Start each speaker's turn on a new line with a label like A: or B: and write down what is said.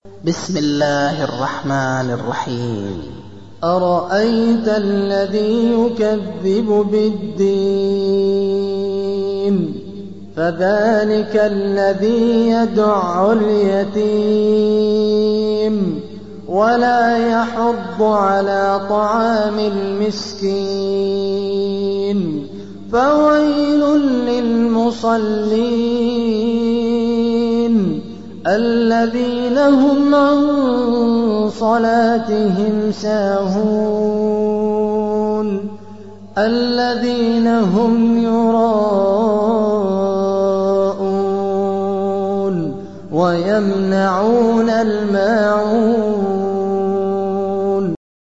A: بسم الله الرحمن الرحيم.
B: أرأيت الذي يكذب بالدين فذلك الذي يدع اليتيم ولا يحض على طعام المسكين فويل للمصلين الذين هم عن صلاتهم ساهون الذين هم يراءون ويمنعون الماعون